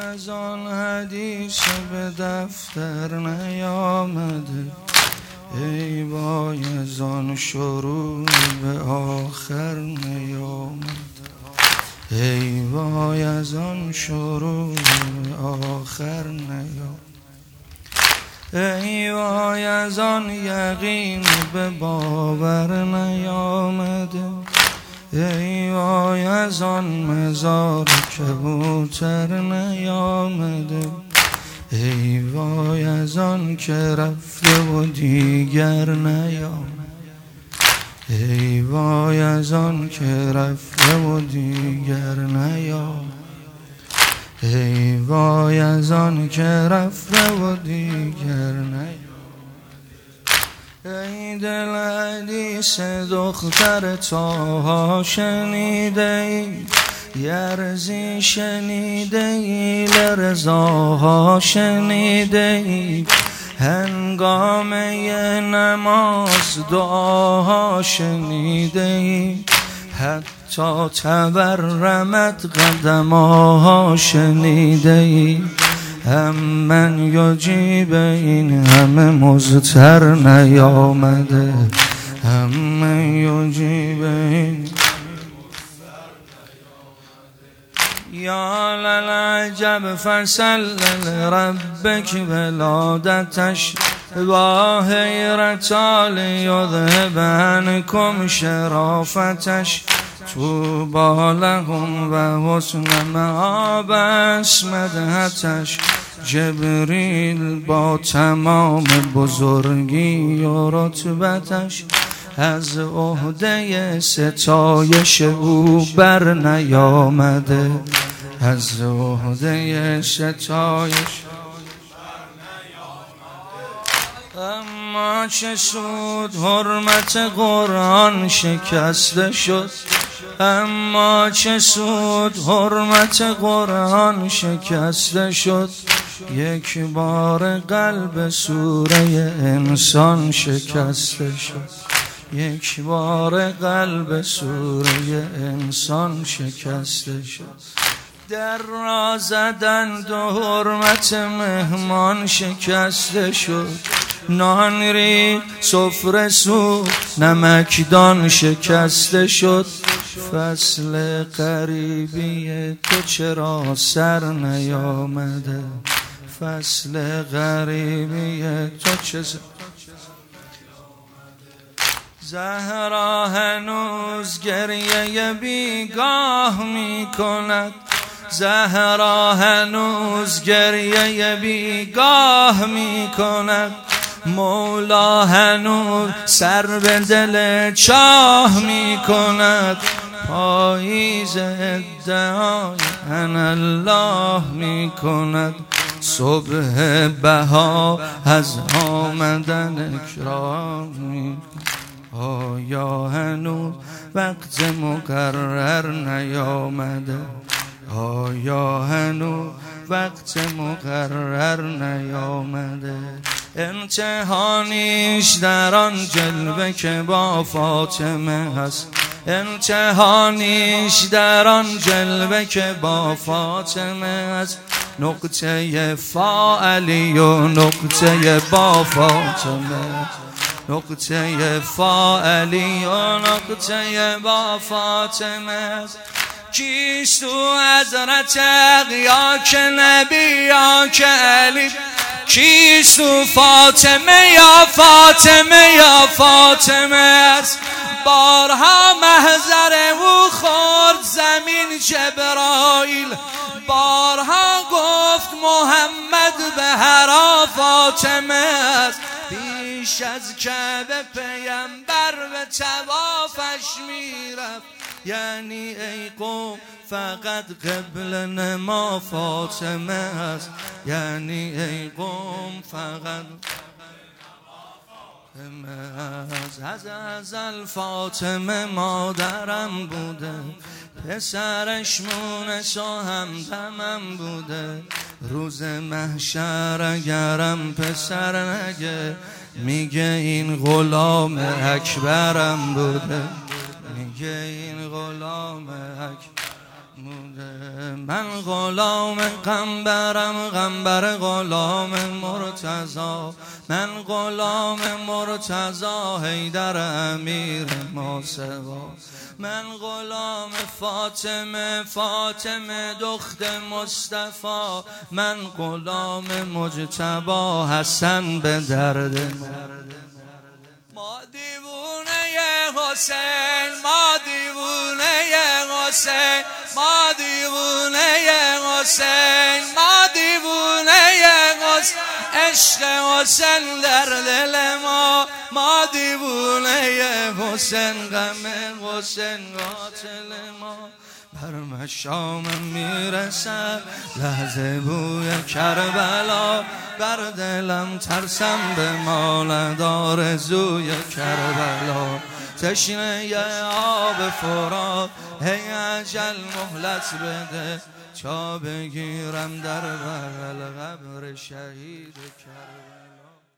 از آن حدیث به دفتر نیامده، ای وای از آن شروع به آخر نیامده، ای وای از آن شروع به آخر نیامده، ای وای از آن یقین به باور نیامده، ای وای از آن مزار کبوتر نیامده، ای وای از آن که رفته و دیگر نیامده، ای وای از آن که رفته و دیگر نیامده، ای وای از آن که رفته و دیگر نیامده. ای دل حدیث دختر طاها شنیده ای، یرزی شنیده ای، لرزاها شنیده ای، هنگامه نماز دعاها شنیده ای، حتی تبرمت قدماها شنیده ای، هم من یجیب این همه مضطر نیامده، هم من یجیب این یا للعجب فسل لربک ولادتش با حیرت لیذهب عنکم شرافتش، طوبی لهم و حسن مآب مدحتش، جبریل با تمام بزرگی و رتبتش از عهده ستایش او بر نیامده، از عهده ستایش. اما چه سود حرمت قرآن شکسته شد، اما چه سود حرمت قرآن شکسته شد، یک بار قلب سوره انسان شکسته شد، یک بار قلب سوره انسان شکسته شد، در را زدند و حرمت مهمان شکسته شد، نان ری سفره سو نمکدان شکسته شد، فصل غریبی تو چرا سر نیامده، فصل غریبی تو چرا. زهرا هنوز گریه بیگاه می کند، زهرا هنوز گریه بیگاه می کند، مولا هنوز سر به دل چاه می کند، پاییز ادعای انالله می کند، صبح بها از آمدن اکرام می کند، آیا هنوز وقت مقرر نیامده، آیا هنوز وقت مقرر نیامده، امتحانیش در آن جلوه که با فاطمه هست، امتحانیش در آن جلوه که با فاطمه هست، نقطه فاعلی و نقطه با فاطمه، نقطه فاعلی و نقطه با فاطمه، کیست تو حضرت یا که نبی یا که علی، کیست تو فاطمه یا فاطمه یا فاطمه است، بارها محضر او خورد زمین جبرائیل، بارها گفت محمد به هرا فاطمه است، پیش از کعبه پیمبر به طوافش میرفت، یعنی ای قوم فقط قبل نما فاطمه است، یعنی ای قوم فقط از ازل فاطمه مادرم بوده، پسرش مونس و همدمم بوده، روز محشر اگرم پسر نگه میگه این غلام اکبرم بوده، میگه این غلام اکبرم من غلام قنبرم، قنبر غلام مرتضی. من غلام مرتضی، حیدر امیر ماسوا. من غلام فاطمه، فاطمه دخت مصطفی. من غلام مجتبی، حسن به درد ما دیوونه حسین، ما دیوونه حسین، ما دیوونه حسین، ما دیوونه حسین. عشق حسین در دل ما دیوونه حسین. غم حسین قاتل ما بر مشام میرسد، لحظه بوی کربلا بر دلم ترسم به مالد آرزوی کربلا. تشنه آب فرات، هی اجل مهلت بده تا بگیرم در بغل قبر شهید کربلا.